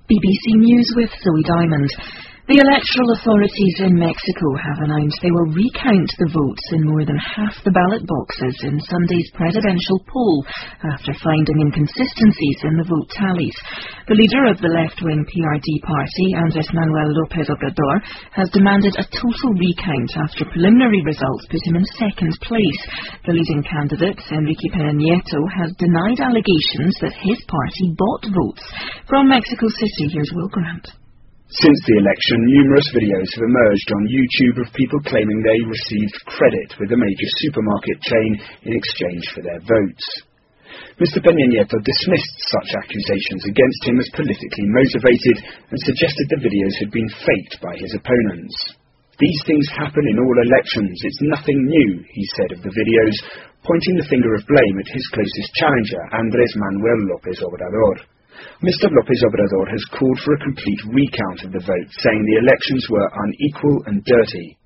BBC News with Zoe Diamond. The electoral authorities in Mexico have announced they will recount the votes in more than half the ballot boxes in Sunday's presidential poll after finding inconsistencies in the vote tallies. The leader of the left-wing PRD party, Andrés Manuel López Obrador, has demanded a total recount after preliminary results put him in second place. The leading candidate, Enrique Peña Nieto, has denied allegations that his party bought votes. From Mexico City, here's Will Grant. Since the election, numerous videos have emerged on YouTube of people claiming they received credit with a major supermarket chain in exchange for their votes. Mr. Peña Nieto dismissed such accusations against him as politically motivated and suggested the videos had been faked by his opponents. These things happen in all elections, it's nothing new, he said of the videos, pointing the finger of blame at his closest challenger, Andrés Manuel López Obrador. Mr. López Obrador has called for a complete recount of the vote, saying the elections were unequal and dirty.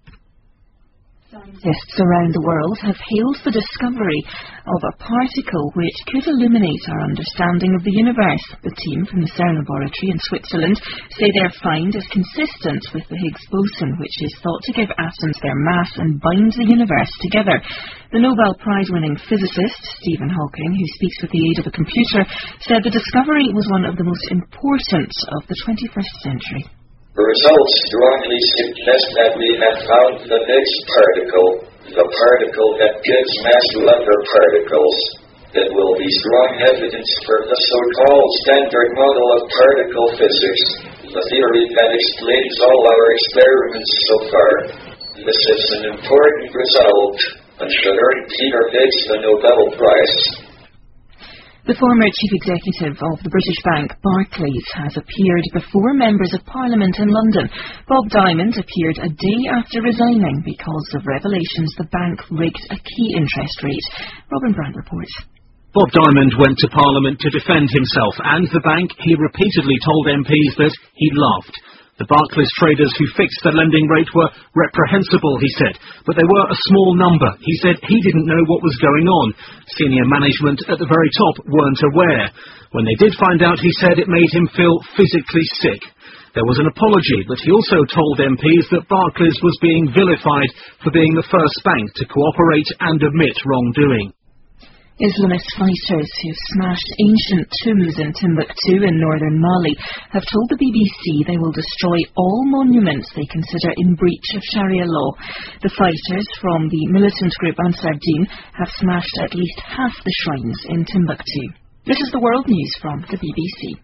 Scientists around the world have hailed the discovery of a particle which could illuminate our understanding of the universe. The team from the CERN laboratory in Switzerland say their find is consistent with the Higgs boson, which is thought to give atoms their mass and bind the universe together. The Nobel Prize-winning physicist, Stephen Hawking, who speaks with the aid of a computer, said the discovery was one of the most important of the 21st century. The results strongly suggest that we have found the Higgs particle, the particle that gives mass to other particles. It will be strong evidence for the so-called Standard Model of particle physics, the theory that explains all our experiments so far. This is an important result and should earn Peter Higgs the Nobel Prize. The former chief executive of the British bank Barclays has appeared before members of Parliament in London. Bob Diamond appeared a day after resigning because of revelations the bank rigged a key interest rate. Robin Brandt reports. Bob Diamond went to Parliament to defend himself and the bank. He repeatedly told MPs that he laughed. The Barclays traders who fixed the lending rate were reprehensible, he said, but they were a small number. He said he didn't know what was going on. Senior management at the very top weren't aware. When they did find out, he said it made him feel physically sick. There was an apology, but he also told MPs that Barclays was being vilified for being the first bank to cooperate and admit wrongdoing. Islamist fighters who've smashed ancient tombs in Timbuktu in northern Mali have told the BBC they will destroy all monuments they consider in breach of Sharia law. The fighters from the militant group Ansar Dine have smashed at least half the shrines in Timbuktu. This is the World News from the BBC.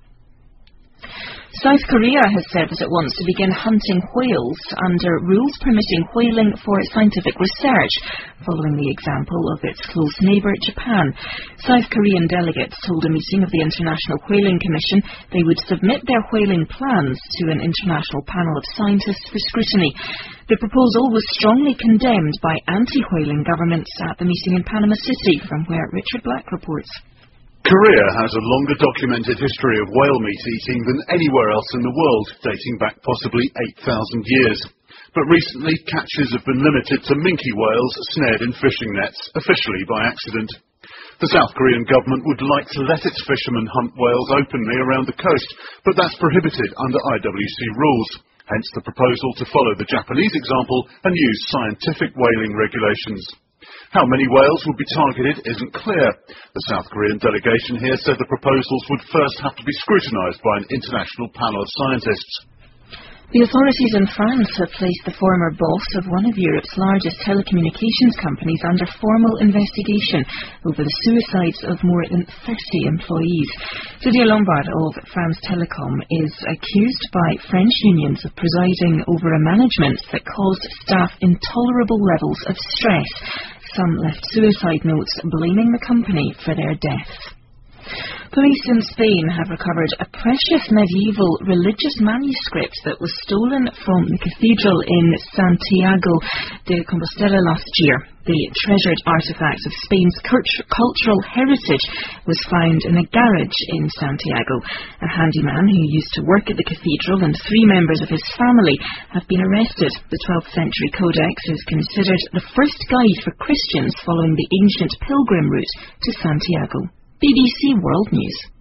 South Korea has said that it wants to begin hunting whales under rules permitting whaling for scientific research, following the example of its close neighbour, Japan. South Korean delegates told a meeting of the International Whaling Commission they would submit their whaling plans to an international panel of scientists for scrutiny. The proposal was strongly condemned by anti-whaling governments at the meeting in Panama City, from where Richard Black reports. Korea has a longer documented history of whale meat eating than anywhere else in the world, dating back possibly 8,000 years. But recently, catches have been limited to minke whales snared in fishing nets, officially by accident. The South Korean government would like to let its fishermen hunt whales openly around the coast, but that's prohibited under IWC rules. Hence the proposal to follow the Japanese example and use scientific whaling regulations. How many whales would be targeted isn't clear. The South Korean delegation here said the proposals would first have to be scrutinised by an international panel of scientists. The authorities in France have placed the former boss of one of Europe's largest telecommunications companies under formal investigation over the suicides of more than 30 employees. Didier Lombard of France Telecom is accused by French unions of presiding over a management that caused staff intolerable levels of stress. Some left suicide notes blaming the company for their deaths. Police in Spain have recovered a precious medieval religious manuscript that was stolen from the cathedral in Santiago de Compostela last year. The treasured artefact of Spain's cultural heritage was found in a garage in Santiago. A handyman who used to work at the cathedral and 3 members of his family have been arrested. The 12th century codex is considered the first guide for Christians following the ancient pilgrim route to Santiago. BBC World News.